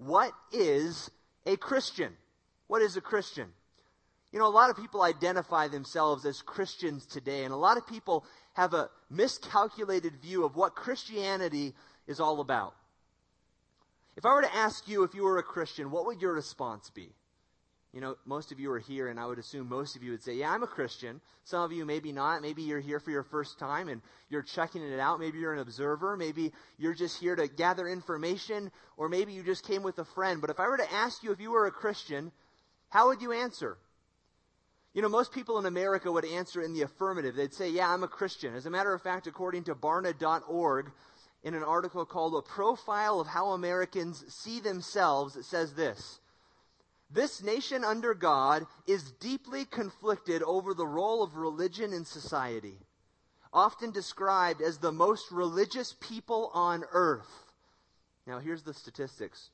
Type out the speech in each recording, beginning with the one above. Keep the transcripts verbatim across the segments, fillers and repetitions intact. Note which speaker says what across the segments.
Speaker 1: what is a Christian? What is a Christian? You know, a lot of people identify themselves as Christians today, and a lot of people have a miscalculated view of what Christianity is all about. If I were to ask you if you were a Christian, what would your response be? You know, most of you are here, and I would assume most of you would say, yeah, I'm a Christian. Some of you maybe not. Maybe you're here for your first time, and you're checking it out. Maybe you're an observer. Maybe you're just here to gather information, or maybe you just came with a friend. But if I were to ask you if you were a Christian, how would you answer? You know, most people in America would answer in the affirmative. They'd say, yeah, I'm a Christian. As a matter of fact, according to Barna dot org, in an article called A Profile of How Americans See Themselves, it says this: this nation under God is deeply conflicted over the role of religion in society, often described as the most religious people on earth. Now, here's the statistics.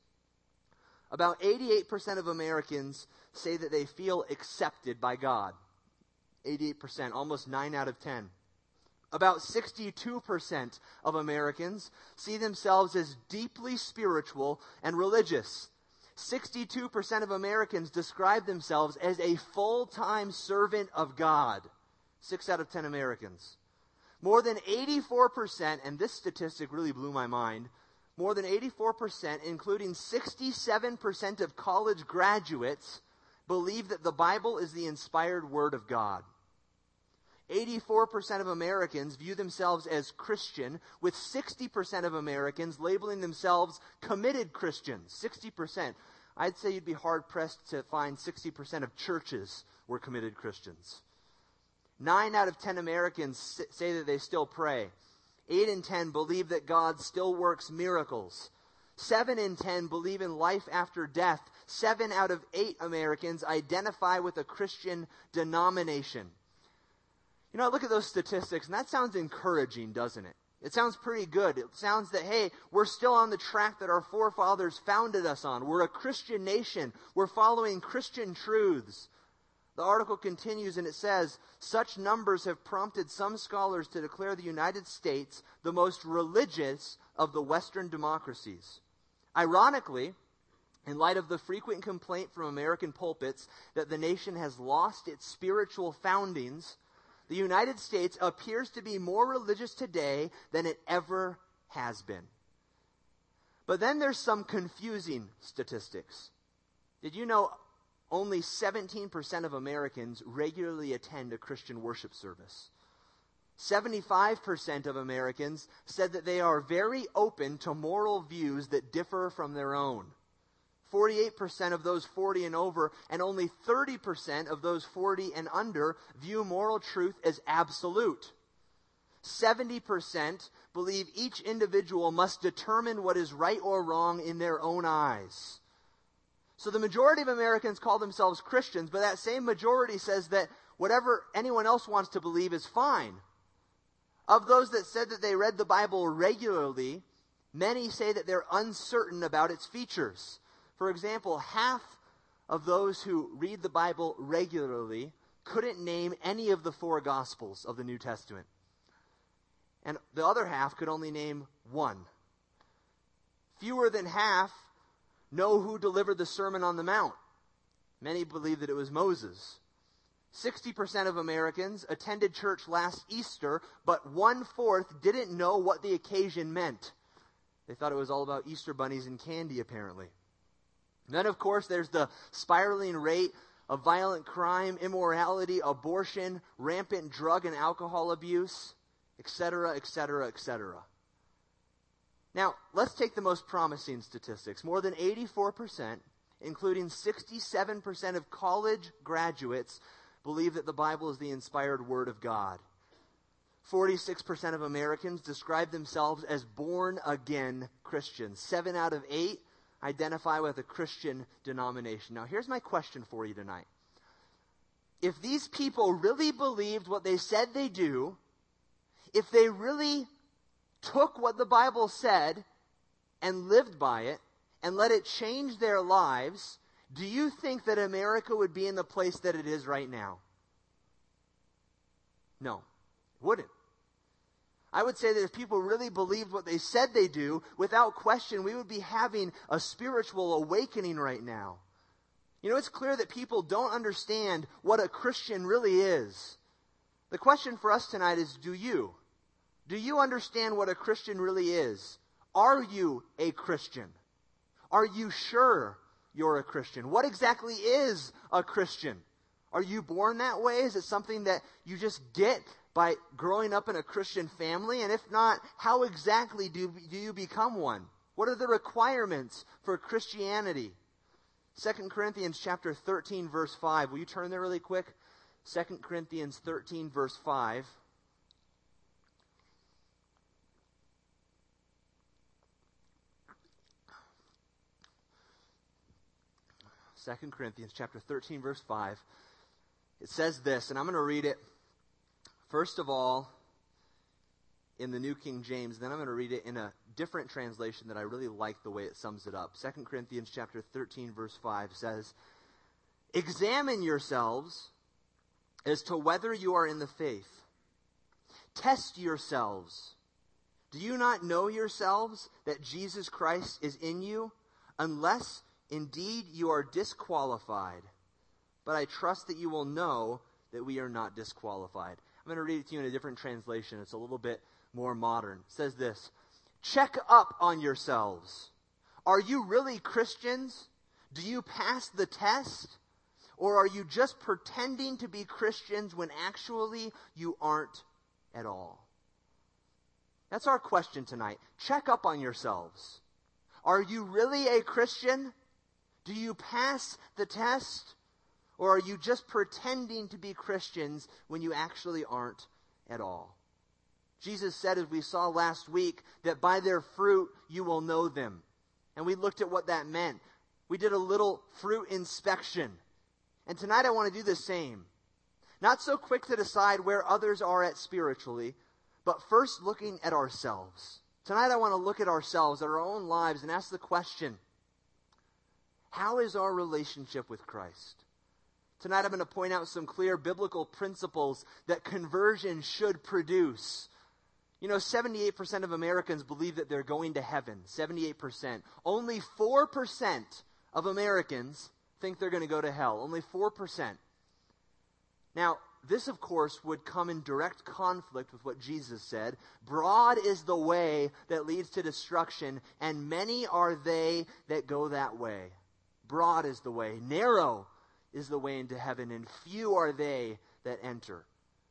Speaker 1: About eighty-eight percent of Americans say that they feel accepted by God. eighty-eight percent, almost nine out of ten. About sixty-two percent of Americans see themselves as deeply spiritual and religious. sixty-two percent of Americans describe themselves as a full-time servant of God. Six out of ten Americans. More than eighty-four percent, and this statistic really blew my mind, more than eighty-four percent, including sixty-seven percent of college graduates, believe that the Bible is the inspired Word of God. eighty-four percent of Americans view themselves as Christian, with sixty percent of Americans labeling themselves committed Christians. sixty percent. I'd say you'd be hard-pressed to find sixty percent of churches were committed Christians. Nine out of ten Americans say that they still pray. Eight in ten believe that God still works miracles. Seven in ten believe in life after death. Seven out of eight Americans identify with a Christian denomination. You know, I look at those statistics, and that sounds encouraging, doesn't it? It sounds pretty good. It sounds that, hey, we're still on the track that our forefathers founded us on. We're a Christian nation. We're following Christian truths. The article continues and it says, such numbers have prompted some scholars to declare the United States the most religious of the Western democracies. Ironically, in light of the frequent complaint from American pulpits that the nation has lost its spiritual foundings, the United States appears to be more religious today than it ever has been. But then there's some confusing statistics. Did you know only seventeen percent of Americans regularly attend a Christian worship service? seventy-five percent of Americans said that they are very open to moral views that differ from their own. forty-eight percent of those forty and over, and only thirty percent of those forty and under view moral truth as absolute. seventy percent believe each individual must determine what is right or wrong in their own eyes. So the majority of Americans call themselves Christians, but that same majority says that whatever anyone else wants to believe is fine. Of those that said that they read the Bible regularly, many say that they're uncertain about its features. For example, half of those who read the Bible regularly couldn't name any of the four Gospels of the New Testament. And the other half could only name one. Fewer than half know who delivered the Sermon on the Mount. Many believe that it was Moses. sixty percent of Americans attended church last Easter, but one-fourth didn't know what the occasion meant. They thought it was all about Easter bunnies and candy, apparently. And then, of course, there's the spiraling rate of violent crime, immorality, abortion, rampant drug and alcohol abuse, et cetera, et cetera, et cetera. Now, let's take the most promising statistics. More than eighty-four percent, including sixty-seven percent of college graduates, believe that the Bible is the inspired Word of God. forty-six percent of Americans describe themselves as born-again Christians. Seven out of eight identify with a Christian denomination. Now, here's my question for you tonight. If these people really believed what they said they do, if they really took what the Bible said and lived by it and let it change their lives, do you think that America would be in the place that it is right now? No, it wouldn't. I would say that if people really believed what they said they do, without question, we would be having a spiritual awakening right now. You know, it's clear that people don't understand what a Christian really is. The question for us tonight is, do you? Do you understand what a Christian really is? Are you a Christian? Are you sure you're a Christian? What exactly is a Christian? Are you born that way? Is it something that you just get by growing up in a Christian family? And if not, how exactly do, do you become one? What are the requirements for Christianity? Second Corinthians chapter thirteen, verse five. Will you turn there really quick? Second Corinthians thirteen, verse five. Second Corinthians chapter thirteen, verse five. It says this, and I'm going to read it first of all in the New King James, then I'm going to read it in a different translation that I really like the way it sums it up. Second Corinthians chapter thirteen, verse five says, "Examine yourselves as to whether you are in the faith. Test yourselves. Do you not know yourselves that Jesus Christ is in you, unless indeed you are disqualified? But I trust that you will know that we are not disqualified." I'm going to read it to you in a different translation. It's a little bit more modern. It says this, "Check up on yourselves. Are you really Christians? Do you pass the test? Or are you just pretending to be Christians when actually you aren't at all?" That's our question tonight. Check up on yourselves. Are you really a Christian? Do you pass the test? Or are you just pretending to be Christians when you actually aren't at all? Jesus said, as we saw last week, that by their fruit you will know them. And we looked at what that meant. We did a little fruit inspection. And tonight I want to do the same. Not so quick to decide where others are at spiritually, but first looking at ourselves. Tonight I want to look at ourselves, at our own lives, and ask the question, how is our relationship with Christ? Tonight I'm going to point out some clear biblical principles that conversion should produce. You know, seventy-eight percent of Americans believe that they're going to heaven. seventy-eight percent. Only four percent of Americans think they're going to go to hell. Only four percent. Now, this, of course, would come in direct conflict with what Jesus said. Broad is the way that leads to destruction, and many are they that go that way. Broad is the way. Narrow is the way into heaven, and few are they that enter.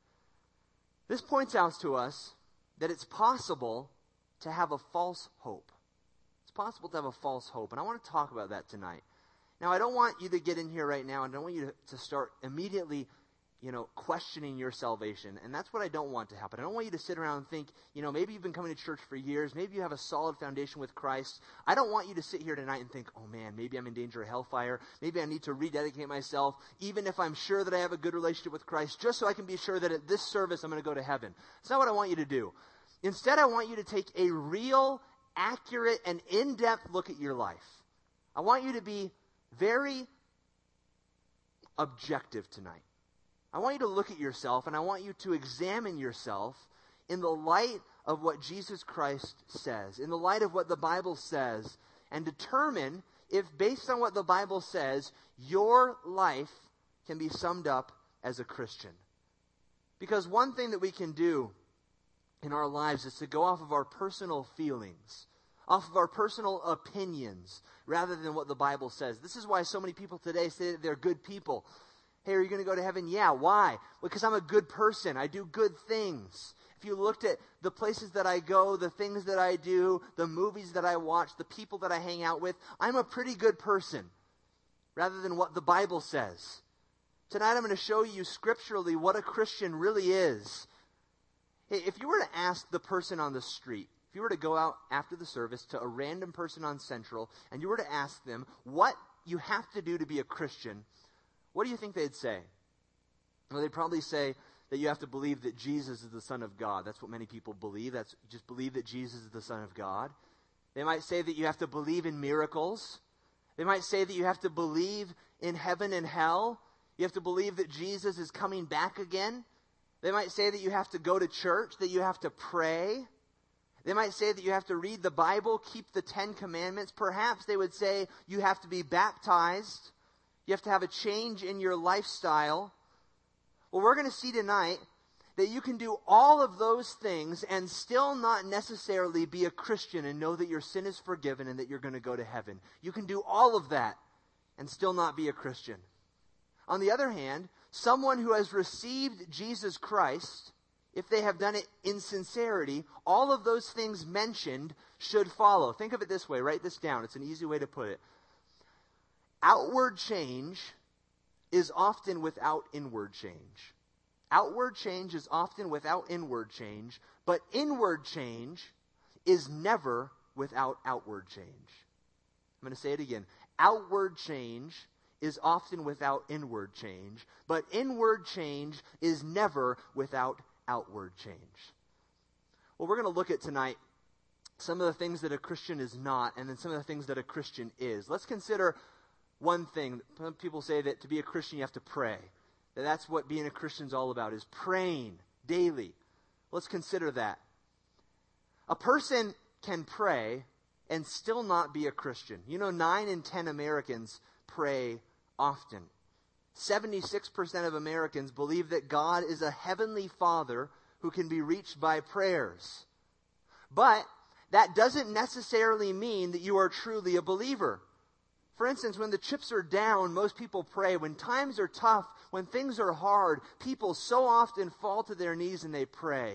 Speaker 1: This points out to us that it's possible to have a false hope. It's possible to have a false hope, and I want to talk about that tonight. Now, I don't want you to get in here right now, and I don't want you to, to start immediately, you know, questioning your salvation. And that's what I don't want to happen. I don't want you to sit around and think, you know, maybe you've been coming to church for years. Maybe you have a solid foundation with Christ. I don't want you to sit here tonight and think, oh man, maybe I'm in danger of hellfire. Maybe I need to rededicate myself, even if I'm sure that I have a good relationship with Christ, just so I can be sure that at this service I'm going to go to heaven. It's not what I want you to do. Instead, I want you to take a real, accurate, and in-depth look at your life. I want you to be very objective tonight. I want you to look at yourself, and I want you to examine yourself in the light of what Jesus Christ says, in the light of what the Bible says, and determine if, based on what the Bible says, your life can be summed up as a Christian. Because one thing that we can do in our lives is to go off of our personal feelings, off of our personal opinions, rather than what the Bible says. This is why so many people today say that they're good people. Hey, are you going to go to heaven? Yeah. Why? Because I'm a good person. I do good things. If you looked at the places that I go, the things that I do, the movies that I watch, the people that I hang out with, I'm a pretty good person, rather than what the Bible says. Tonight I'm going to show you scripturally what a Christian really is. Hey, if you were to ask the person on the street, if you were to go out after the service to a random person on Central, and you were to ask them what you have to do to be a Christian, what do you think they'd say? Well, they'd probably say that you have to believe that Jesus is the Son of God. That's what many people believe. That's just believe that Jesus is the Son of God. They might say that you have to believe in miracles. They might say that you have to believe in heaven and hell. You have to believe that Jesus is coming back again. They might say that you have to go to church, that you have to pray. They might say that you have to read the Bible, keep the Ten Commandments. Perhaps they would say you have to be baptized. You have to have a change in your lifestyle. Well, we're going to see tonight that you can do all of those things and still not necessarily be a Christian and know that your sin is forgiven and that you're going to go to heaven. You can do all of that and still not be a Christian. On the other hand, someone who has received Jesus Christ, if they have done it in sincerity, all of those things mentioned should follow. Think of it this way. Write this down. It's an easy way to put it. Outward change is often without inward change. Outward change is often without inward change, but inward change is never without outward change. I'm going to say it again. Outward change is often without inward change, but inward change is never without outward change. Well, we're going to look at tonight some of the things that a Christian is not, and then some of the things that a Christian is. Let's consider one thing. Some people say that to be a Christian you have to pray. That that's what being a Christian is all about, is praying daily. Let's consider that. A person can pray and still not be a Christian. You know, nine in ten Americans pray often. seventy-six percent of Americans believe that God is a heavenly Father who can be reached by prayers. But that doesn't necessarily mean that you are truly a believer. For instance, when the chips are down, most people pray. When times are tough, when things are hard, people so often fall to their knees and they pray.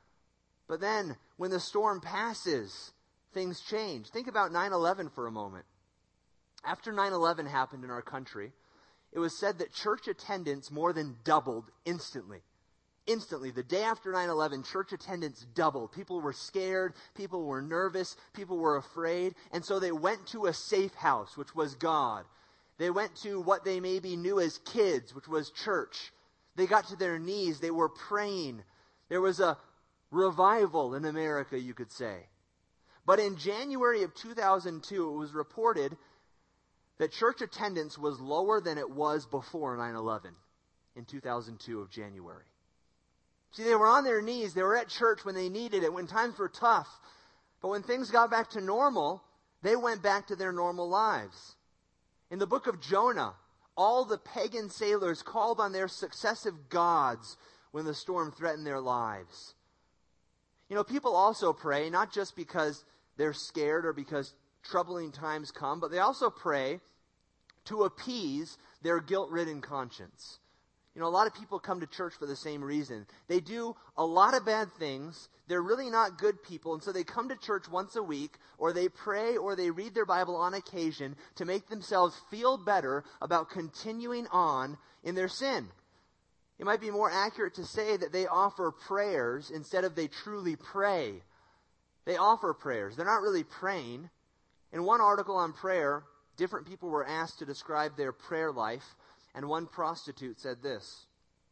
Speaker 1: But then, when the storm passes, things change. Think about nine eleven for a moment. After nine eleven happened in our country, it was said that church attendance more than doubled instantly. Instantly, the day after nine eleven, church attendance doubled. People were scared, people were nervous, people were afraid, and so they went to a safe house, which was God. They went to what they maybe knew as kids, which was church. They got to their knees, they were praying. There was a revival in America, you could say. But in January of two thousand two, it was reported that church attendance was lower than it was before nine eleven in two thousand two of January. See, they were on their knees. They were at church when they needed it, when times were tough. But when things got back to normal, they went back to their normal lives. In the book of Jonah, all the pagan sailors called on their successive gods when the storm threatened their lives. You know, people also pray, not just because they're scared or because troubling times come, but they also pray to appease their guilt-ridden conscience. You know, a lot of people come to church for the same reason. They do a lot of bad things. They're really not good people. And so they come to church once a week, or they pray, or they read their Bible on occasion to make themselves feel better about continuing on in their sin. It might be more accurate to say that they offer prayers instead of they truly pray. They offer prayers. They're not really praying. In one article on prayer, different people were asked to describe their prayer life. And one prostitute said this: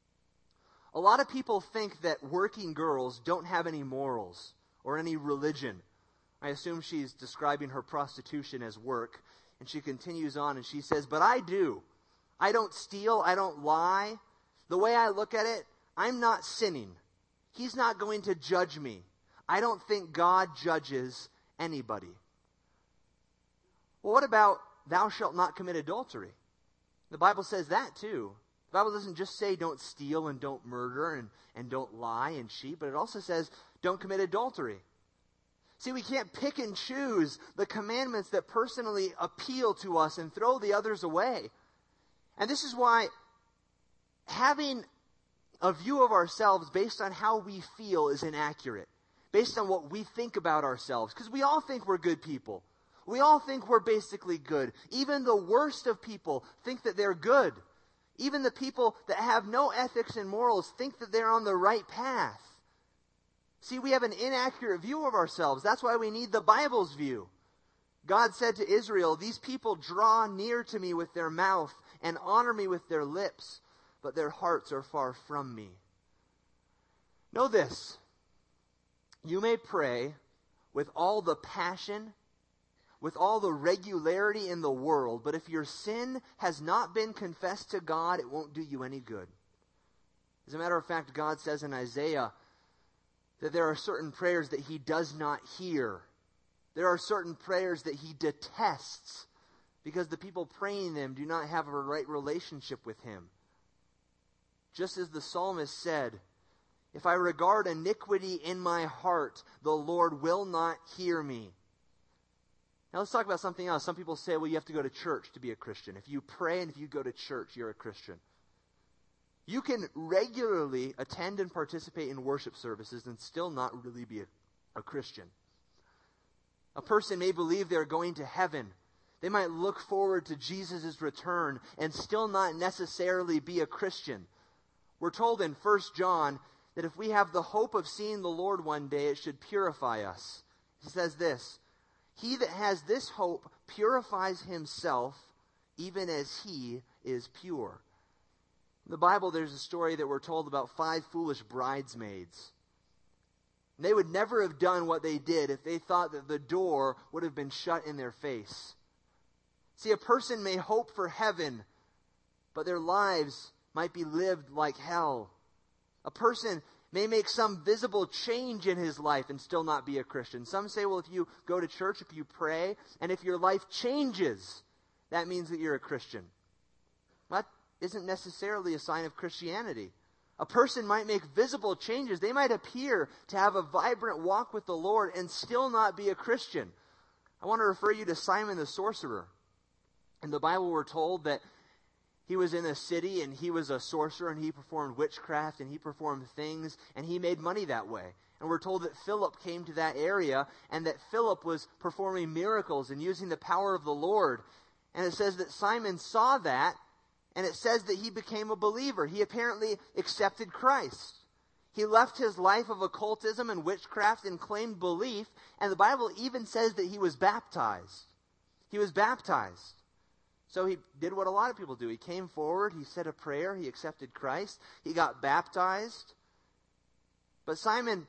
Speaker 1: a lot of people think that working girls don't have any morals or any religion. I assume she's describing her prostitution as work. And she continues on and she says, but I do. I don't steal. I don't lie. The way I look at it, I'm not sinning. He's not going to judge me. I don't think God judges anybody. Well, what about thou shalt not commit adultery? The Bible says that too. The Bible doesn't just say don't steal and don't murder and, and don't lie and cheat, but it also says don't commit adultery. See, we can't pick and choose the commandments that personally appeal to us and throw the others away. And this is why having a view of ourselves based on how we feel is inaccurate, based on what we think about ourselves, because we all think we're good people. We all think we're basically good. Even the worst of people think that they're good. Even the people that have no ethics and morals think that they're on the right path. See, we have an inaccurate view of ourselves. That's why we need the Bible's view. God said to Israel, these people draw near to me with their mouth and honor me with their lips, but their hearts are far from me. Know this: you may pray with all the passion, with all the regularity in the world, but if your sin has not been confessed to God, it won't do you any good. As a matter of fact, God says in Isaiah that there are certain prayers that he does not hear. There are certain prayers that he detests because the people praying them do not have a right relationship with him. Just as the psalmist said, if I regard iniquity in my heart, the Lord will not hear me. Now let's talk about something else. Some people say, well, you have to go to church to be a Christian. If you pray and if you go to church, you're a Christian. You can regularly attend and participate in worship services and still not really be a, a Christian. A person may believe they're going to heaven. They might look forward to Jesus' return and still not necessarily be a Christian. We're told in First John that if we have the hope of seeing the Lord one day, it should purify us. He says this, he that has this hope purifies himself even as he is pure. In the Bible, there's a story that we're told about five foolish bridesmaids. And they would never have done what they did if they thought that the door would have been shut in their face. See, a person may hope for heaven, but their lives might be lived like hell. A person may make some visible change in his life and still not be a Christian. Some say, well, if you go to church, if you pray, and if your life changes, that means that you're a Christian. That isn't necessarily a sign of Christianity. A person might make visible changes. They might appear to have a vibrant walk with the Lord and still not be a Christian. I want to refer you to Simon the sorcerer. In the Bible, we're told that he was in a city and he was a sorcerer and he performed witchcraft and he performed things and he made money that way. And we're told that Philip came to that area and that Philip was performing miracles and using the power of the Lord. And it says that Simon saw that, and it says that he became a believer. He apparently accepted Christ. He left his life of occultism and witchcraft and claimed belief, and the Bible even says that he was baptized. He was baptized. So he did what a lot of people do. He came forward, he said a prayer, he accepted Christ, he got baptized. But Simon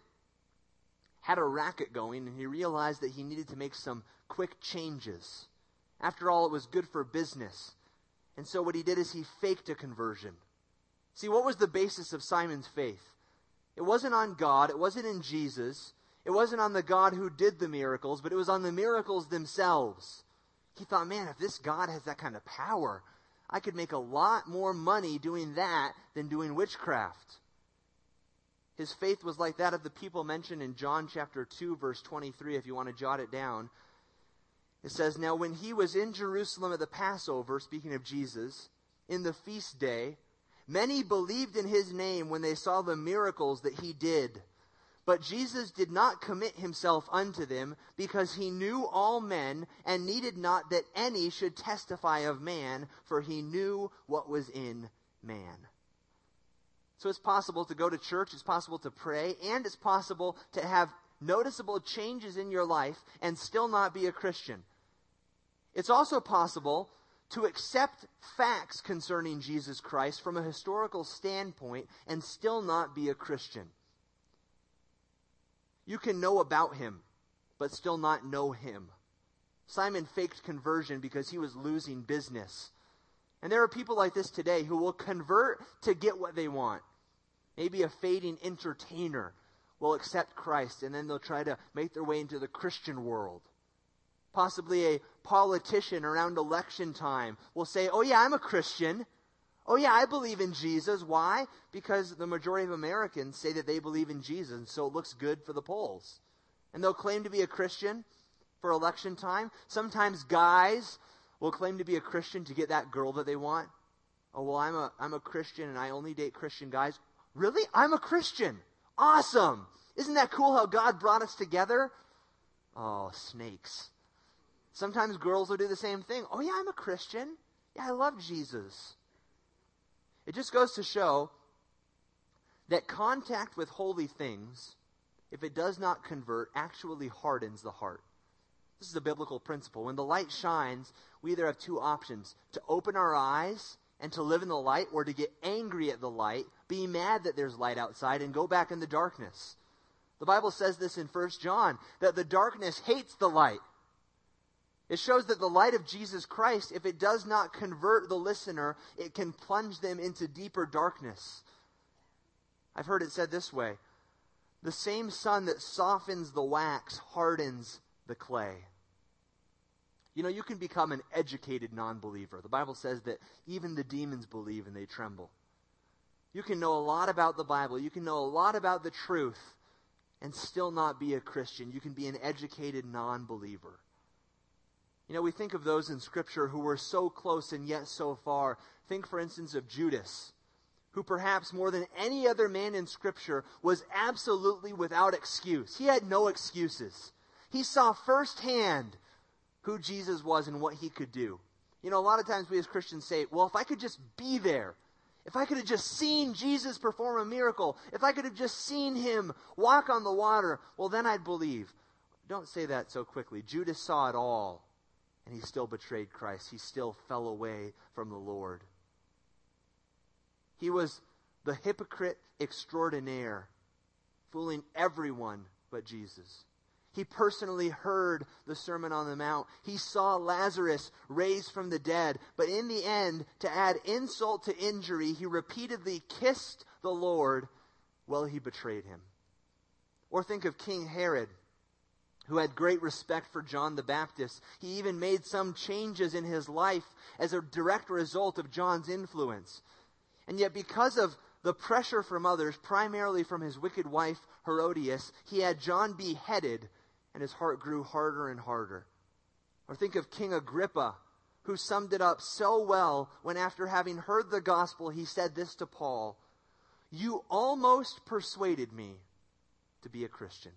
Speaker 1: had a racket going, and he realized that he needed to make some quick changes. After all, it was good for business. And so what he did is he faked a conversion. See, what was the basis of Simon's faith? It wasn't on God, it wasn't in Jesus, it wasn't on the God who did the miracles, but it was on the miracles themselves. He thought, man, if this God has that kind of power, I could make a lot more money doing that than doing witchcraft. His faith was like that of the people mentioned in John chapter two, verse twenty-three, if you want to jot it down. It says, now when he was in Jerusalem at the Passover, speaking of Jesus, in the feast day, many believed in his name when they saw the miracles that he did. But Jesus did not commit himself unto them, because he knew all men, and needed not that any should testify of man, for he knew what was in man. So it's possible to go to church, it's possible to pray, and it's possible to have noticeable changes in your life and still not be a Christian. It's also possible to accept facts concerning Jesus Christ from a historical standpoint and still not be a Christian. You can know about him, but still not know him. Simon faked conversion because he was losing business. And there are people like this today who will convert to get what they want. Maybe a fading entertainer will accept Christ, and then they'll try to make their way into the Christian world. Possibly a politician around election time will say, oh yeah, I'm a Christian. Oh yeah, I believe in Jesus. Why? Because the majority of Americans say that they believe in Jesus, and so it looks good for the polls. And they'll claim to be a Christian for election time. Sometimes guys will claim to be a Christian to get that girl that they want. Oh, well, I'm a I'm a Christian and I only date Christian guys. Really? I'm a Christian. Awesome. Isn't that cool how God brought us together? Oh, snakes. Sometimes girls will do the same thing. Oh yeah, I'm a Christian. Yeah, I love Jesus. It just goes to show that contact with holy things, if it does not convert, actually hardens the heart. This is a biblical principle. When the light shines, we either have two options: to open our eyes and to live in the light, or to get angry at the light, be mad that there's light outside, and go back in the darkness. The Bible says this in First John, that the darkness hates the light. It shows that the light of Jesus Christ, if it does not convert the listener, it can plunge them into deeper darkness. I've heard it said this way: the same sun that softens the wax hardens the clay. You know, you can become an educated non-believer. The Bible says that even the demons believe and they tremble. You can know a lot about the Bible. You can know a lot about the truth and still not be a Christian. You can be an educated non-believer. You know, we think of those in Scripture who were so close and yet so far. Think, for instance, of Judas, who perhaps more than any other man in Scripture was absolutely without excuse. He had no excuses. He saw firsthand who Jesus was and what he could do. You know, a lot of times we as Christians say, well, if I could just be there, if I could have just seen Jesus perform a miracle, if I could have just seen him walk on the water, well, then I'd believe. Don't say that so quickly. Judas saw it all, and he still betrayed Christ. He still fell away from the Lord. He was the hypocrite extraordinaire, fooling everyone but Jesus. He personally heard the Sermon on the Mount. He saw Lazarus raised from the dead. But in the end, to add insult to injury, he repeatedly kissed the Lord while he betrayed him. Or think of King Herod, who had great respect for John the Baptist. He even made some changes in his life as a direct result of John's influence. And yet because of the pressure from others, primarily from his wicked wife Herodias, he had John beheaded, and his heart grew harder and harder. Or think of King Agrippa, who summed it up so well when after having heard the gospel, he said this to Paul: "You almost persuaded me to be a Christian."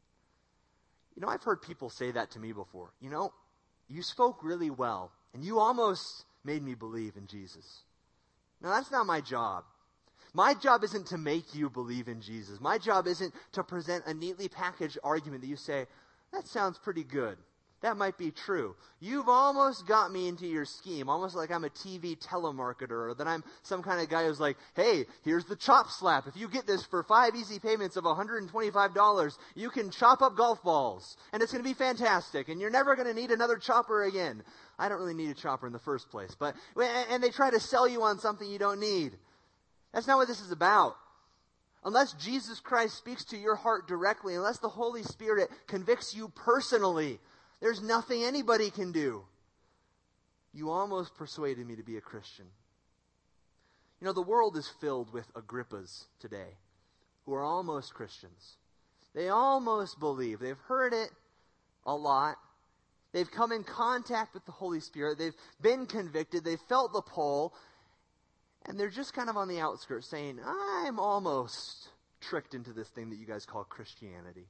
Speaker 1: You know, I've heard people say that to me before. You know, you spoke really well, and you almost made me believe in Jesus. Now, that's not my job. My job isn't to make you believe in Jesus. My job isn't to present a neatly packaged argument that you say, that sounds pretty good. That might be true. You've almost got me into your scheme, almost like I'm a T V telemarketer, or that I'm some kind of guy who's like, hey, here's the chop slap. If you get this for five easy payments of one hundred twenty-five dollars, you can chop up golf balls, and it's going to be fantastic, and you're never going to need another chopper again. I don't really need a chopper in the first place, but and they try to sell you on something you don't need. That's not what this is about. Unless Jesus Christ speaks to your heart directly, unless the Holy Spirit convicts you personally, there's nothing anybody can do. You almost persuaded me to be a Christian. You know, the world is filled with Agrippas today who are almost Christians. They almost believe. They've heard it a lot. They've come in contact with the Holy Spirit. They've been convicted. They've felt the pull. And they're just kind of on the outskirts saying, I'm almost tricked into this thing that you guys call Christianity.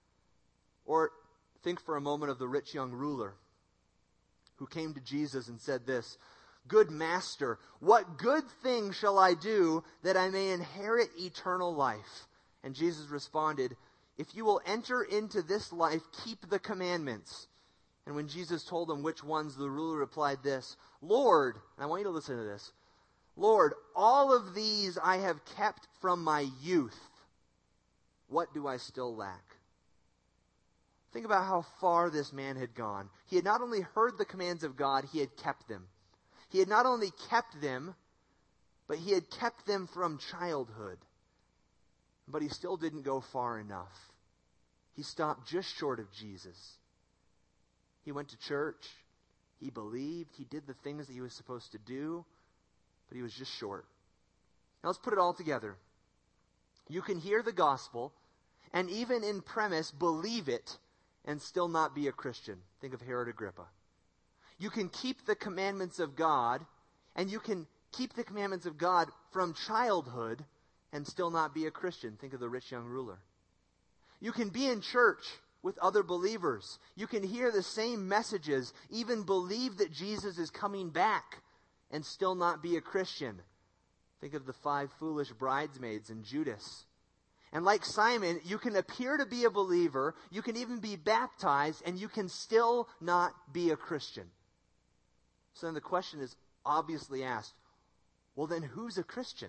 Speaker 1: Or think for a moment of the rich young ruler who came to Jesus and said this: "Good master, what good thing shall I do that I may inherit eternal life?" And Jesus responded, "If you will enter into this life, keep the commandments." And when Jesus told him which ones, the ruler replied this: "Lord," and I want you to listen to this, "Lord, all of these I have kept from my youth. What do I still lack?" Think about how far this man had gone. He had not only heard the commands of God, he had kept them. He had not only kept them, but he had kept them from childhood. But he still didn't go far enough. He stopped just short of Jesus. He went to church. He believed. He did the things that he was supposed to do. But he was just short. Now let's put it all together. You can hear the gospel and even in premise believe it and still not be a Christian. Think of Herod Agrippa. You can keep the commandments of God, and you can keep the commandments of God from childhood and still not be a Christian. Think of the rich young ruler. You can be in church with other believers. You can hear the same messages, even believe that Jesus is coming back, and still not be a Christian. Think of the five foolish bridesmaids and Judas. And like Simon, you can appear to be a believer, you can even be baptized, and you can still not be a Christian. So then the question is obviously asked, well then who's a Christian?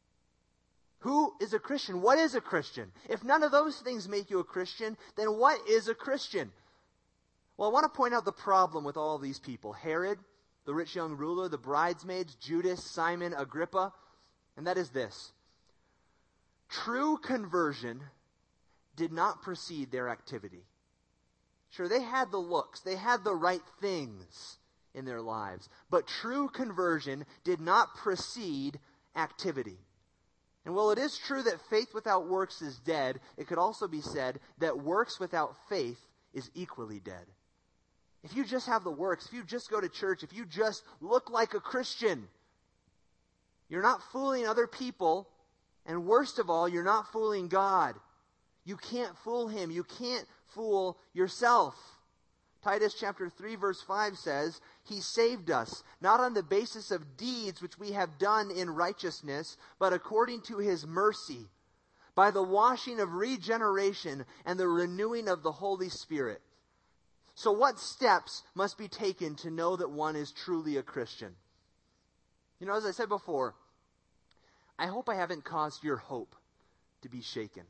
Speaker 1: Who is a Christian? What is a Christian? If none of those things make you a Christian, then what is a Christian? Well, I want to point out the problem with all these people. Herod, the rich young ruler, the bridesmaids, Judas, Simon, Agrippa, and that is this. True conversion did not precede their activity. Sure, they had the looks, they had the right things in their lives, but true conversion did not precede activity. And while it is true that faith without works is dead, it could also be said that works without faith is equally dead. If you just have the works, if you just go to church, if you just look like a Christian, you're not fooling other people, and worst of all, you're not fooling God. You can't fool Him. You can't fool yourself. Titus chapter three verse five says, He saved us, not on the basis of deeds which we have done in righteousness, but according to His mercy, by the washing of regeneration and the renewing of the Holy Spirit. So what steps must be taken to know that one is truly a Christian? You know, as I said before, I hope I haven't caused your hope to be shaken.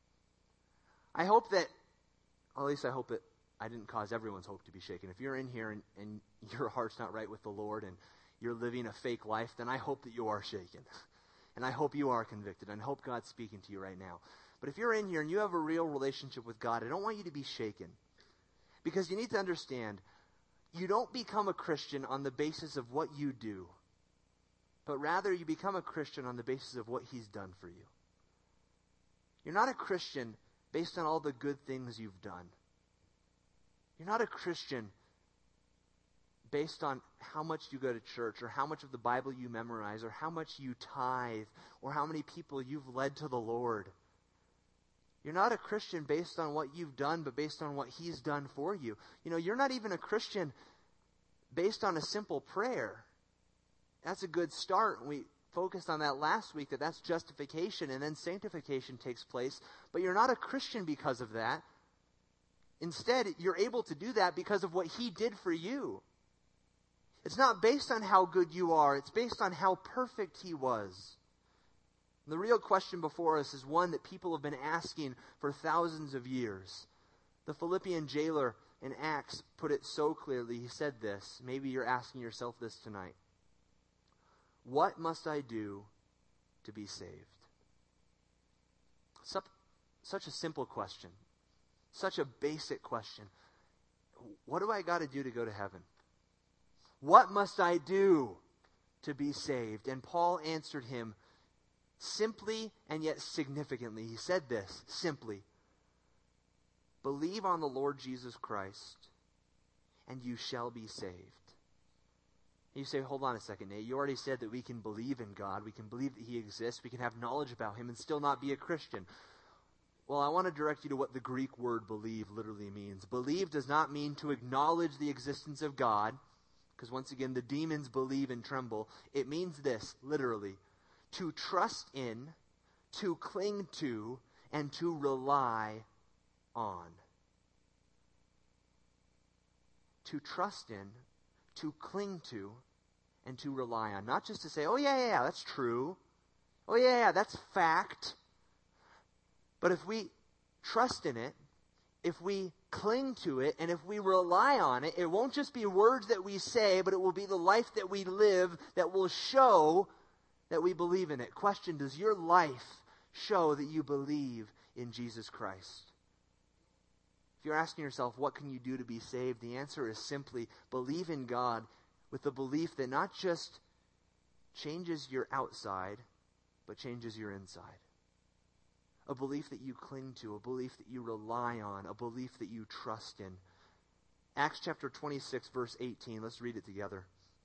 Speaker 1: I hope that, or at least I hope that I didn't cause everyone's hope to be shaken. If you're in here and, and your heart's not right with the Lord and you're living a fake life, then I hope that you are shaken. And I hope you are convicted. And I hope God's speaking to you right now. But if you're in here and you have a real relationship with God, I don't want you to be shaken. Because you need to understand, you don't become a Christian on the basis of what you do, but rather you become a Christian on the basis of what He's done for you. You're not a Christian based on all the good things you've done. You're not a Christian based on how much you go to church or how much of the Bible you memorize or how much you tithe or how many people you've led to the Lord. You're not a Christian based on what you've done, but based on what He's done for you. You know, you're not even a Christian based on a simple prayer. That's a good start. We focused on that last week, that that's justification, and then sanctification takes place. But you're not a Christian because of that. Instead, you're able to do that because of what He did for you. It's not based on how good you are. It's based on how perfect He was. And the real question before us is one that people have been asking for thousands of years. The Philippian jailer in Acts put it so clearly. He said this. Maybe you're asking yourself this tonight. What must I do to be saved? Such a simple question. Such a basic question. What do I got to do to go to heaven? What must I do to be saved? And Paul answered him simply and yet significantly. He said this, simply. Believe on the Lord Jesus Christ, and you shall be saved. You say, hold on a second, Nate. You already said that we can believe in God. We can believe that He exists. We can have knowledge about Him and still not be a Christian. Well, I want to direct you to what the Greek word believe literally means. Believe does not mean to acknowledge the existence of God, because once again, the demons believe and tremble. It means this, literally, to trust in, to cling to, and to rely on. To trust in, to cling to, and to rely on. Not just to say, oh yeah, yeah, yeah, that's true. Oh yeah, yeah, that's fact. But if we trust in it, if we cling to it, and if we rely on it, it won't just be words that we say, but it will be the life that we live that will show that we believe in it. Question, does your life show that you believe in Jesus Christ? If you're asking yourself, what can you do to be saved? The answer is simply believe in God with the belief that not just changes your outside, but changes your inside. A belief that you cling to, a belief that you rely on, a belief that you trust in. Acts chapter twenty-six, verse eighteen. Let's read it together.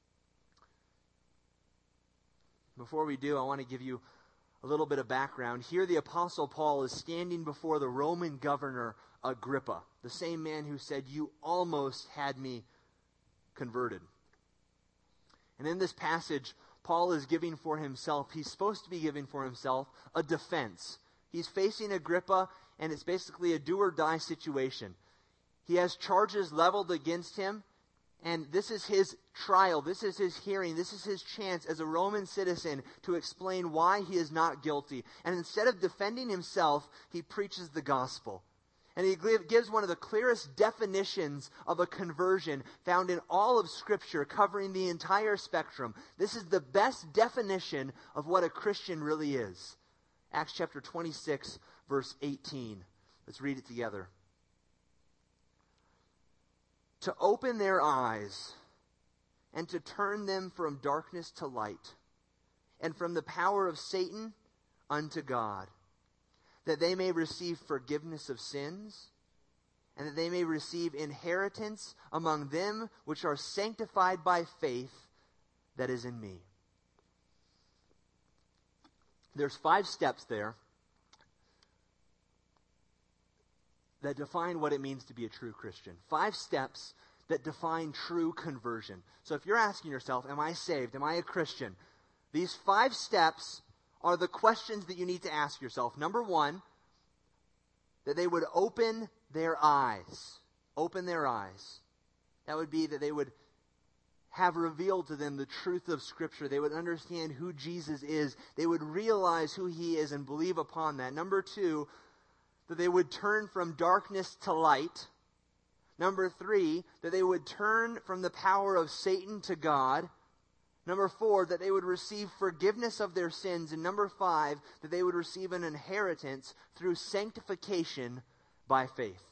Speaker 1: Before we do, I want to give you a little bit of background. Here the Apostle Paul is standing before the Roman governor Agrippa, the same man who said, you almost had me converted. And in this passage, Paul is giving for himself, he's supposed to be giving for himself, a defense. He's facing Agrippa, and it's basically a do-or-die situation. He has charges leveled against him, and this is his trial. This is his hearing. This is his chance as a Roman citizen to explain why he is not guilty. And instead of defending himself, he preaches the gospel. And he gives one of the clearest definitions of a conversion found in all of Scripture, covering the entire spectrum. This is the best definition of what a Christian really is. Acts chapter twenty-six, verse eighteen. Let's read it together. To open their eyes and to turn them from darkness to light and from the power of Satan unto God, that they may receive forgiveness of sins and that they may receive inheritance among them which are sanctified by faith that is in me. There's five steps there that define what it means to be a true Christian. Five steps that define true conversion. So if you're asking yourself, am I saved? Am I a Christian? These five steps are the questions that you need to ask yourself. Number one, that they would open their eyes. Open their eyes. That would be that they would have revealed to them the truth of Scripture. They would understand who Jesus is. They would realize who He is and believe upon that. Number two, that they would turn from darkness to light. Number three, that they would turn from the power of Satan to God. Number four, that they would receive forgiveness of their sins. And number five, that they would receive an inheritance through sanctification by faith.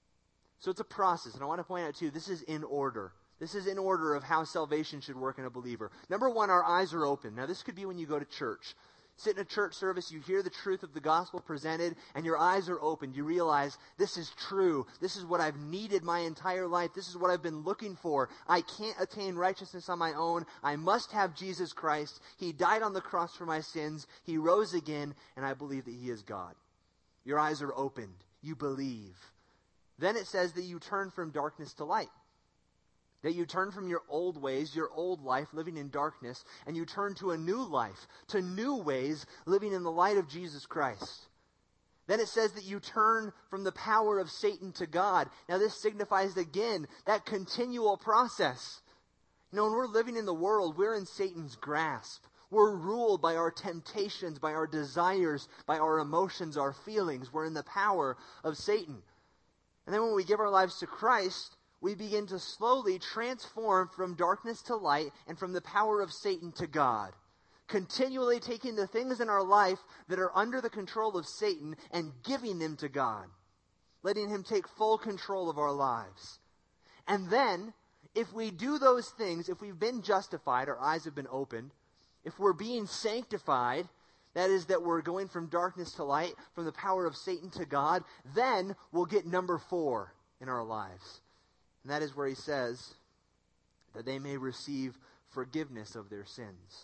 Speaker 1: So it's a process. And I want to point out too, this is in order. This is in order of how salvation should work in a believer. Number one, our eyes are open. Now this could be when you go to church. Sit in a church service, you hear the truth of the gospel presented, and your eyes are opened. You realize, this is true. This is what I've needed my entire life. This is what I've been looking for. I can't attain righteousness on my own. I must have Jesus Christ. He died on the cross for my sins. He rose again, and I believe that He is God. Your eyes are opened. You believe. Then it says that you turn from darkness to light. That you turn from your old ways, your old life, living in darkness, and you turn to a new life, to new ways, living in the light of Jesus Christ. Then it says that you turn from the power of Satan to God. Now this signifies, again, that continual process. You know, when we're living in the world, we're in Satan's grasp. We're ruled by our temptations, by our desires, by our emotions, our feelings. We're in the power of Satan. And then when we give our lives to Christ, we begin to slowly transform from darkness to light and from the power of Satan to God. Continually taking the things in our life that are under the control of Satan and giving them to God. Letting Him take full control of our lives. And then, if we do those things, if we've been justified, our eyes have been opened, if we're being sanctified, that is that we're going from darkness to light, from the power of Satan to God, then we'll get number four in our lives. And that is where he says that they may receive forgiveness of their sins.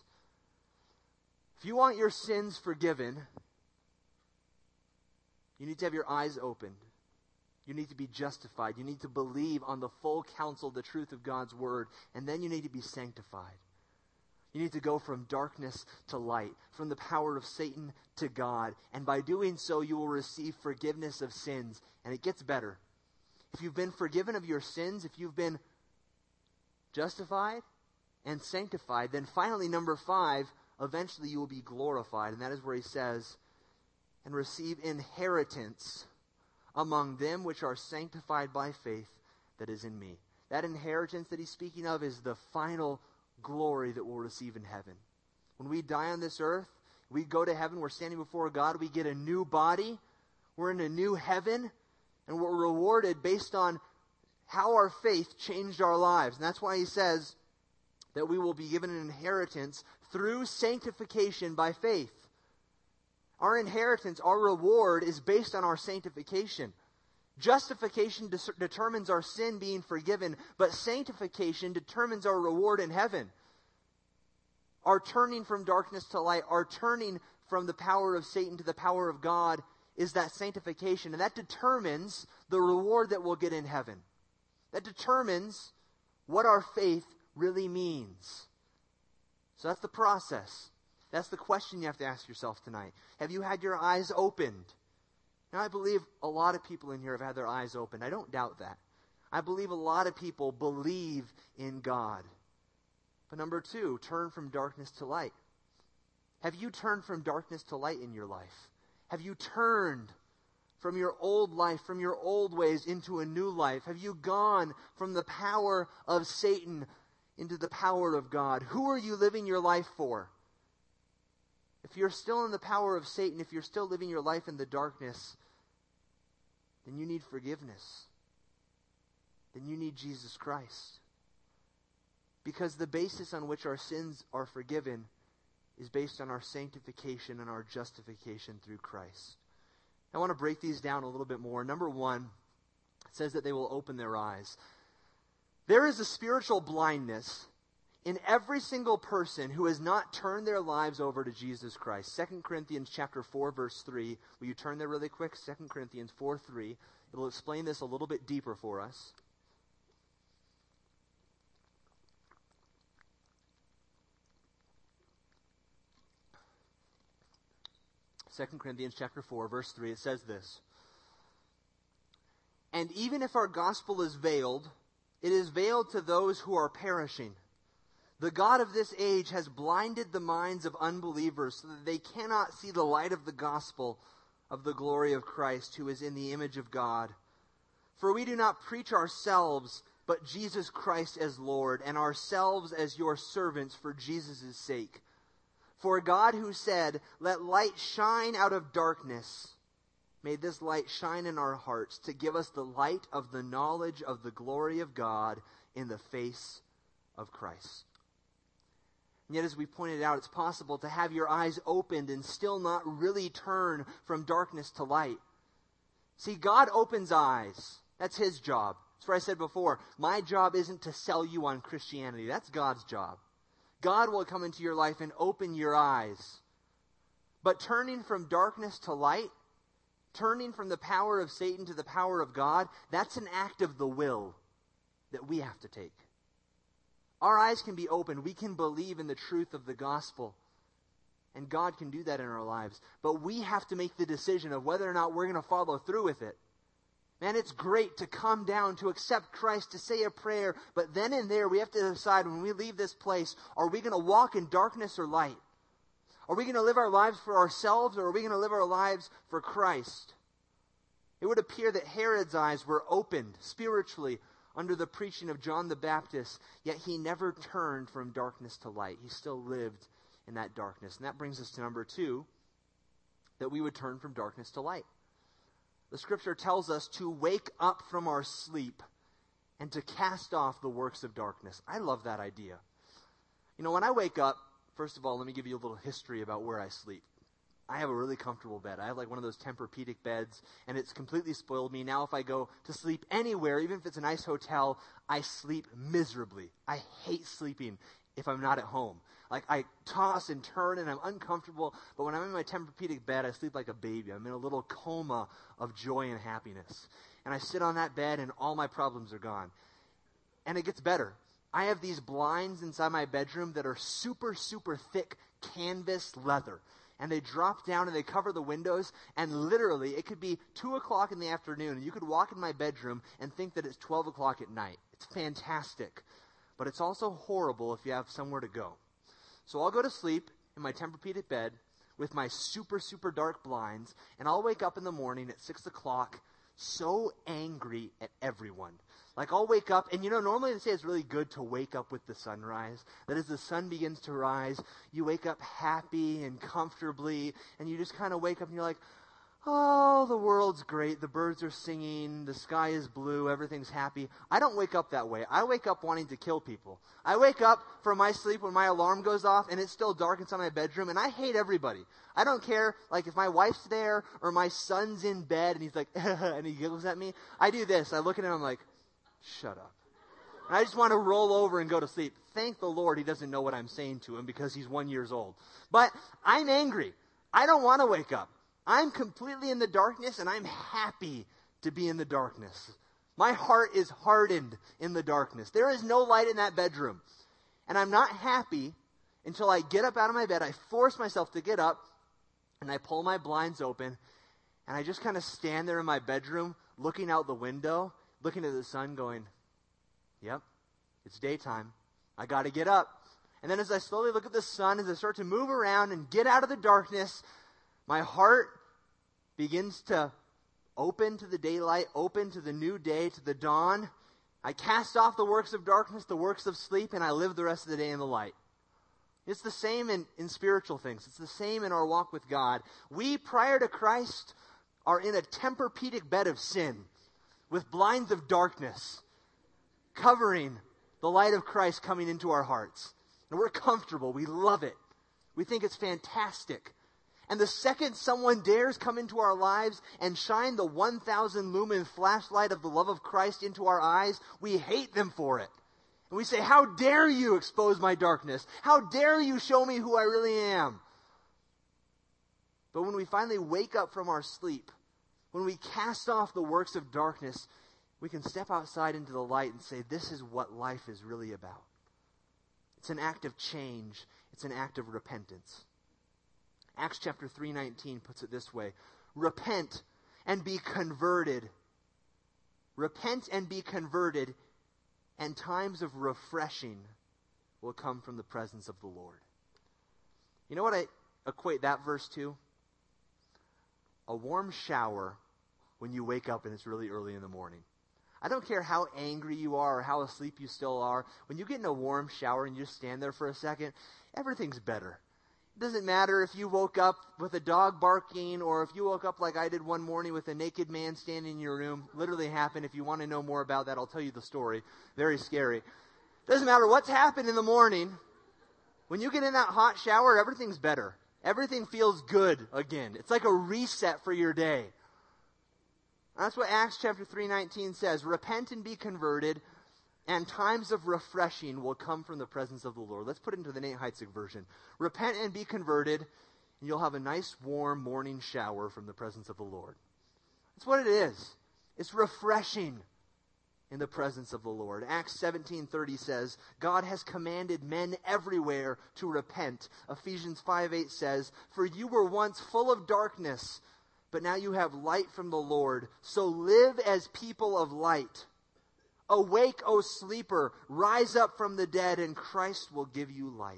Speaker 1: If you want your sins forgiven, you need to have your eyes opened. You need to be justified. You need to believe on the full counsel, the truth of God's word. And then you need to be sanctified. You need to go from darkness to light, from the power of Satan to God. And by doing so, you will receive forgiveness of sins. And it gets better. If you've been forgiven of your sins, if you've been justified and sanctified, then finally, number five, eventually you will be glorified. And that is where he says, and receive inheritance among them which are sanctified by faith that is in me. That inheritance that he's speaking of is the final glory that we'll receive in heaven. When we die on this earth, we go to heaven, we're standing before God, we get a new body, we're in a new heaven, and we're rewarded based on how our faith changed our lives. And that's why he says that we will be given an inheritance through sanctification by faith. Our inheritance, our reward, is based on our sanctification. Justification de- determines our sin being forgiven, but sanctification determines our reward in heaven. Our turning from darkness to light, our turning from the power of Satan to the power of God, is that sanctification. And that determines the reward that we'll get in heaven. That determines what our faith really means. So that's the process. That's the question you have to ask yourself tonight. Have you had your eyes opened? Now, I believe a lot of people in here have had their eyes opened. I don't doubt that. I believe a lot of people believe in God. But number two, turn from darkness to light. Have you turned from darkness to light in your life? Have you turned from your old life, from your old ways into a new life? Have you gone from the power of Satan into the power of God? Who are you living your life for? If if you're still in the power of Satan, if you're still living your life in the darkness, then you need forgiveness. Then you need Jesus Christ. Because the basis on which our sins are forgiven is based on our sanctification and our justification through Christ. I want to break these down a little bit more. Number one, it says that they will open their eyes. There is a spiritual blindness in every single person who has not turned their lives over to Jesus Christ. Second Corinthians chapter four, verse three. Will you turn there really quick? Second Corinthians four, three. It'll explain this a little bit deeper for us. Second Corinthians chapter four, verse three, it says this. And even if our gospel is veiled, it is veiled to those who are perishing. The God of this age has blinded the minds of unbelievers so that they cannot see the light of the gospel of the glory of Christ, who is in the image of God. For we do not preach ourselves, but Jesus Christ as Lord, and ourselves as your servants for Jesus' sake. For God, who said, let light shine out of darkness, made this light shine in our hearts to give us the light of the knowledge of the glory of God in the face of Christ. And yet, as we pointed out, it's possible to have your eyes opened and still not really turn from darkness to light. See, God opens eyes. That's His job. That's what I said before. My job isn't to sell you on Christianity. That's God's job. God will come into your life and open your eyes. But turning from darkness to light, turning from the power of Satan to the power of God, that's an act of the will that we have to take. Our eyes can be opened. We can believe in the truth of the gospel. And God can do that in our lives. But we have to make the decision of whether or not we're going to follow through with it. Man, it's great to come down, to accept Christ, to say a prayer, but then and there we have to decide when we leave this place, are we going to walk in darkness or light? Are we going to live our lives for ourselves, or are we going to live our lives for Christ? It would appear that Herod's eyes were opened spiritually under the preaching of John the Baptist, yet he never turned from darkness to light. He still lived in that darkness. And that brings us to number two, that we would turn from darkness to light. The Scripture tells us to wake up from our sleep and to cast off the works of darkness. I love that idea. You know, when I wake up, first of all, let me give you a little history about where I sleep. I have a really comfortable bed. I have like one of those Tempur-Pedic beds, and it's completely spoiled me. Now if I go to sleep anywhere, even if it's a nice hotel, I sleep miserably. I hate sleeping if I'm not at home. Like, I toss and turn and I'm uncomfortable, but when I'm in my Tempur-Pedic bed, I sleep like a baby. I'm in a little coma of joy and happiness. And I sit on that bed and all my problems are gone. And it gets better. I have these blinds inside my bedroom that are super, super thick canvas leather. And they drop down and they cover the windows, and literally it could be two o'clock in the afternoon and you could walk in my bedroom and think that it's twelve o'clock at night. It's fantastic. But it's also horrible if you have somewhere to go. So I'll go to sleep in my Tempur-Pedic bed with my super, super dark blinds, and I'll wake up in the morning at six o'clock so angry at everyone. Like, I'll wake up, and you know, normally they say it's really good to wake up with the sunrise. That as the sun begins to rise, you wake up happy and comfortably, and you just kind of wake up and you're like, oh, the world's great. The birds are singing. The sky is blue. Everything's happy. I don't wake up that way. I wake up wanting to kill people. I wake up from my sleep when my alarm goes off and it's still dark inside my bedroom, and I hate everybody. I don't care, like, if my wife's there or my son's in bed and he's like, and he giggles at me. I do this. I look at him and I'm like, shut up. And I just want to roll over and go to sleep. Thank the Lord he doesn't know what I'm saying to him because he's one years old. But I'm angry. I don't want to wake up. I'm completely in the darkness, and I'm happy to be in the darkness. My heart is hardened in the darkness. There is no light in that bedroom. And I'm not happy until I get up out of my bed. I force myself to get up, and I pull my blinds open, and I just kind of stand there in my bedroom looking out the window, looking at the sun going, yep, it's daytime. I got to get up. And then as I slowly look at the sun, as I start to move around and get out of the darkness, my heart begins to open to the daylight, open to the new day, to the dawn. I cast off the works of darkness, the works of sleep, and I live the rest of the day in the light. It's the same in, in spiritual things. It's the same in our walk with God. We, prior to Christ, are in a Tempur-Pedic bed of sin with blinds of darkness covering the light of Christ coming into our hearts. And we're comfortable. We love it. We think it's fantastic. And the second someone dares come into our lives and shine the one thousand lumen flashlight of the love of Christ into our eyes, we hate them for it. And we say, how dare you expose my darkness? How dare you show me who I really am? But when we finally wake up from our sleep, when we cast off the works of darkness, we can step outside into the light and say, this is what life is really about. It's an act of change. It's an act of repentance. Acts chapter three nineteen puts it this way. Repent and be converted. Repent and be converted, and times of refreshing will come from the presence of the Lord. You know what I equate that verse to? A warm shower when you wake up and it's really early in the morning. I don't care how angry you are or how asleep you still are. When you get in a warm shower and you just stand there for a second, everything's better. It doesn't matter if you woke up with a dog barking or if you woke up like I did one morning with a naked man standing in your room. Literally happened. If you want to know more about that, I'll tell you the story. Very scary. Doesn't matter what's happened in the morning. When you get in that hot shower, everything's better. Everything feels good again. It's like a reset for your day. That's what Acts chapter three nineteen says. Repent and be converted, and times of refreshing will come from the presence of the Lord. Let's put it into the Nate Heitzig version. Repent and be converted, and you'll have a nice warm morning shower from the presence of the Lord. That's what it is. It's refreshing in the presence of the Lord. Acts seventeen thirty says, God has commanded men everywhere to repent. Ephesians five eight says, for you were once full of darkness, but now you have light from the Lord. So live as people of light. Awake, O sleeper, rise up from the dead, and Christ will give you light.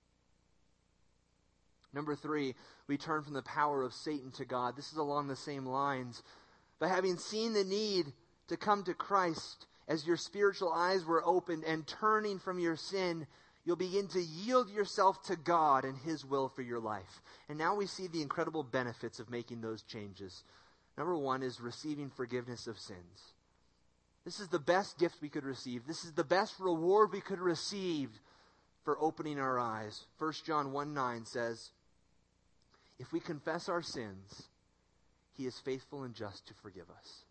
Speaker 1: Number three, we turn from the power of Satan to God. This is along the same lines. By having seen the need to come to Christ, as your spiritual eyes were opened and turning from your sin, you'll begin to yield yourself to God and His will for your life. And now we see the incredible benefits of making those changes. Number one is receiving forgiveness of sins. This is the best gift we could receive. This is the best reward we could receive for opening our eyes. First John one nine says, if we confess our sins, He is faithful and just to forgive us.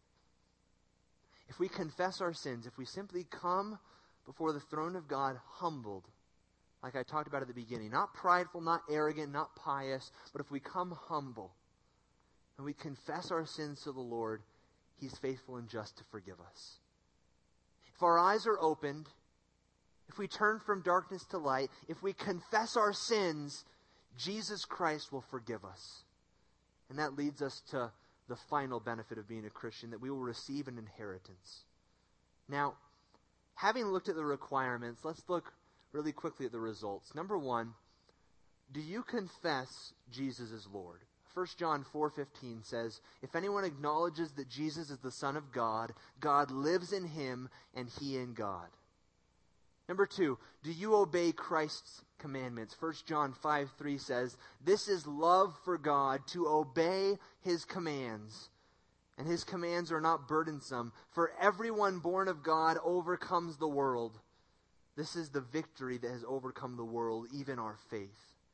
Speaker 1: If we confess our sins, if we simply come before the throne of God humbled, like I talked about at the beginning, not prideful, not arrogant, not pious, but if we come humble and we confess our sins to the Lord, He's faithful and just to forgive us. If our eyes are opened, if we turn from darkness to light, if we confess our sins, Jesus Christ will forgive us. And that leads us to the final benefit of being a Christian, that we will receive an inheritance. Now, having looked at the requirements, let's look really quickly at the results. Number one, do you confess Jesus is Lord? First John four fifteen says, if anyone acknowledges that Jesus is the Son of God, God lives in him and he in God. Number two, do you obey Christ's commandments? First John five three says, this is love for God, to obey His commands. And His commands are not burdensome, for everyone born of God overcomes the world. This is the victory that has overcome the world, even our faith.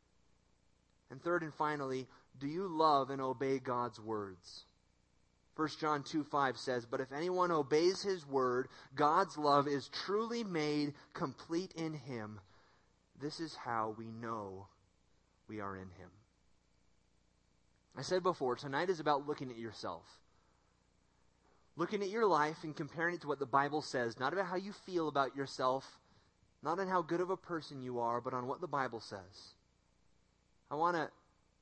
Speaker 1: And third and finally, do you love and obey God's words? First John two five says, but if anyone obeys His word, God's love is truly made complete in him. This is how we know we are in Him. I said before, tonight is about looking at yourself. Looking at your life and comparing it to what the Bible says. Not about how you feel about yourself, not on how good of a person you are, but on what the Bible says. I want to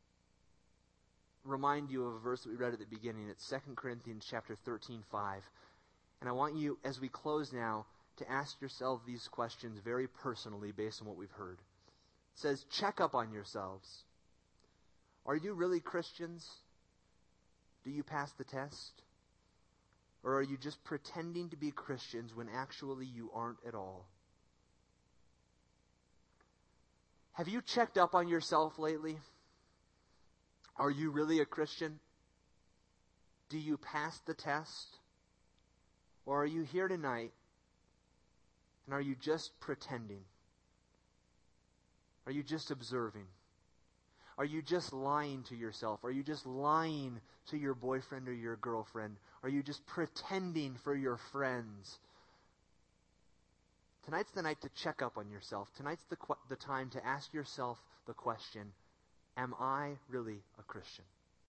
Speaker 1: remind you of a verse that we read at the beginning. It's Second Corinthians chapter thirteen five. And I want you, as we close now, to ask yourself these questions very personally based on what we've heard. It says, check up on yourselves. Are you really Christians? Do you pass the test? Or are you just pretending to be Christians when actually you aren't at all? Have you checked up on yourself lately? Are you really a Christian? Do you pass the test? Or are you here tonight and are you just pretending? Are you just observing? Are you just lying to yourself? Are you just lying to your boyfriend or your girlfriend? Are you just pretending for your friends? Tonight's the night to check up on yourself. Tonight's the, qu- the time to ask yourself the question, am I really a Christian?